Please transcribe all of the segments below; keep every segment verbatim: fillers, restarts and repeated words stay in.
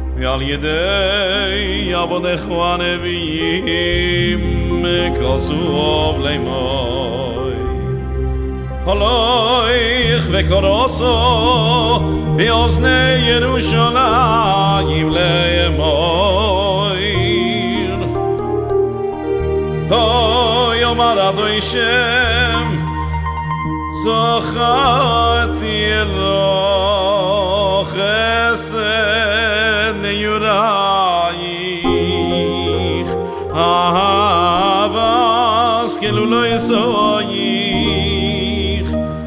ועל ידי עבודך הנביאים כוסוב לאמור הלוך וקורסו באוזני ירושלים לאמור אוי אמר אדוני שם זכרתי לו חסד נעורייך אהבס כאילו לא יסוייך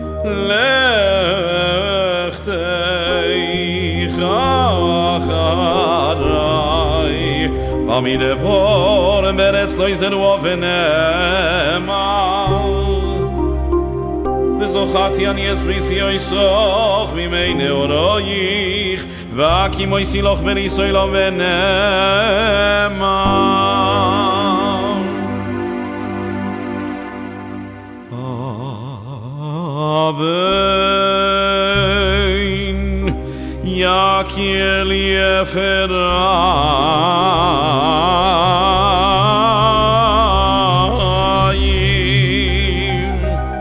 לכתך אחריי במדבר בארץ לא יזרעו ונאמר וזוכרתי אני אסבריסי יסוך ממי נעורייך והקימו יסילוך בניסוי לו ונאמר אבין יקיר לי אפרים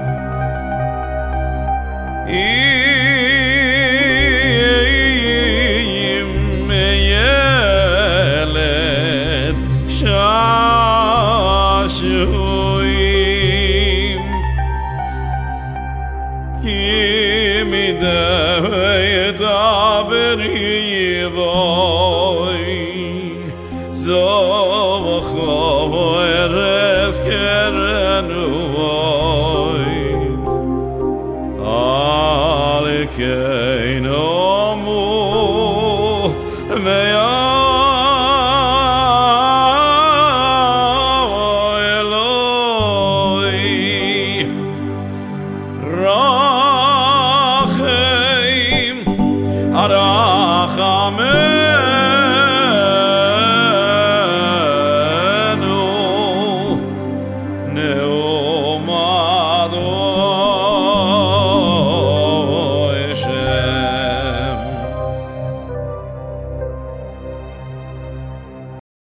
אם ילד שעשועים כי מדי דבר יבואי זובחו ארז קרנו על כן